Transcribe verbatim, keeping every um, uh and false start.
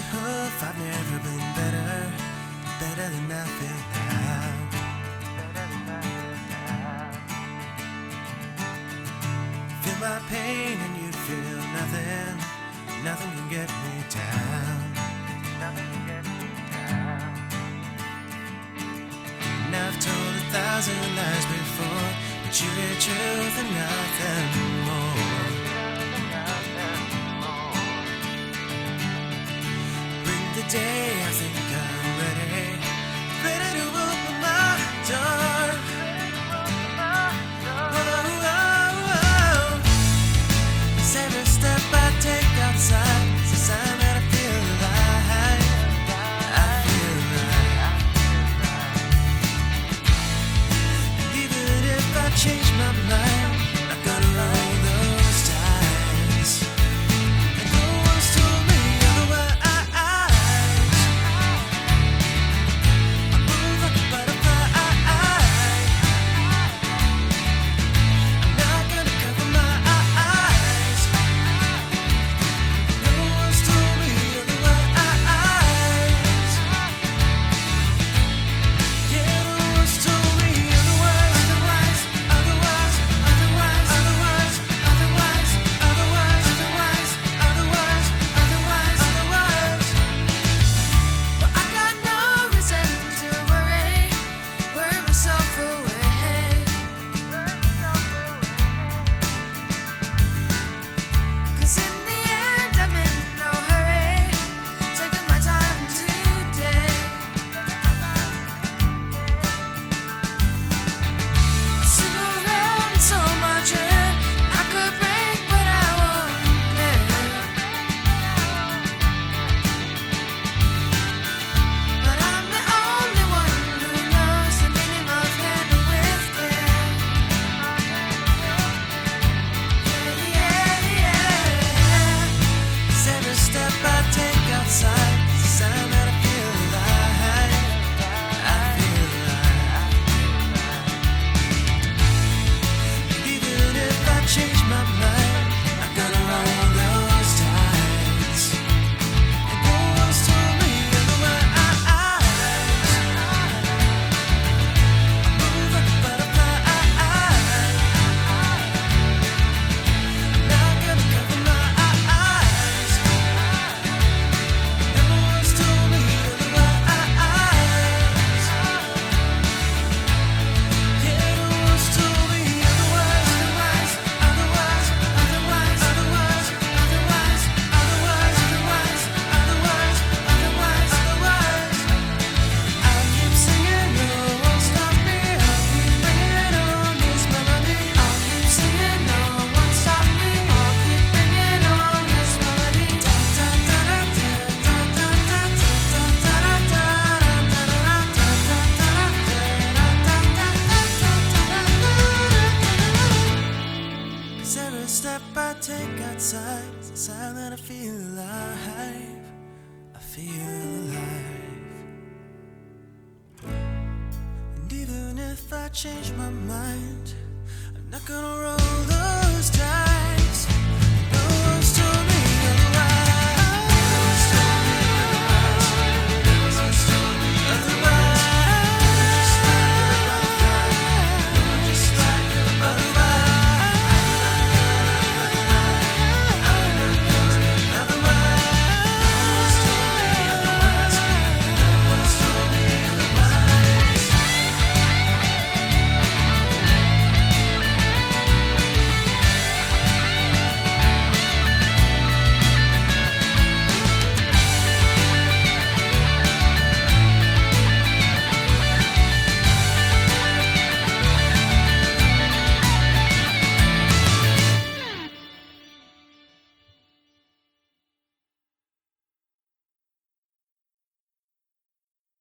Oof, I've never been better, better than I feel now. Feel my pain and you feel nothing, nothing can get me down. Nothing can get me down. And I've told a thousand lies before, but you hear truth and nothing more. Bring the day, I think I'm ready, ready to open my door. Whoa, whoa, whoa. 'Cause every step I take outside is a sign that I feel alive. I feel alive. And even if I change my mind, I'm gonna roll those dice. And no one's told me otherwise. I move like a butterfly. I'm not gonna cover my eyes. No one's told me otherwise. Yeah, no one's told me otherwise. Otherwise, otherwise, otherwise, otherwise, otherwise, otherwise, otherwise, otherwise, otherwise, otherwise. But I got no reason to worry, worry myself away. 'Cause in the end I'm in no hurry, taking my time today. Sit around so much I could break, but I won't let. But I'm the only one who knows the meaning of handle with care. Yeah, yeah, 'Cause every step I take outside is a sign that I feel alive. I feel alive. And even if I change my mind, I'm gonna roll those dice. And no one's told me otherwise. I move like a butterfly. I'm not gonna cover my eyes. No one's told me otherwise. Yeah, no one's told me otherwise. Otherwise, otherwise, otherwise, otherwise, otherwise, otherwise, otherwise, otherwise, otherwise. I'll keep singing, no one stop me. I'll keep bringing on this melody. I'll keep singing, no one stop me. I'll keep bringing on this melody. Da da da da da da da da da da da da. 'Cause every step I take outside is a sign that I feel alive. I feel alive. And even if I change my mind, I'm not gonna roll those dice.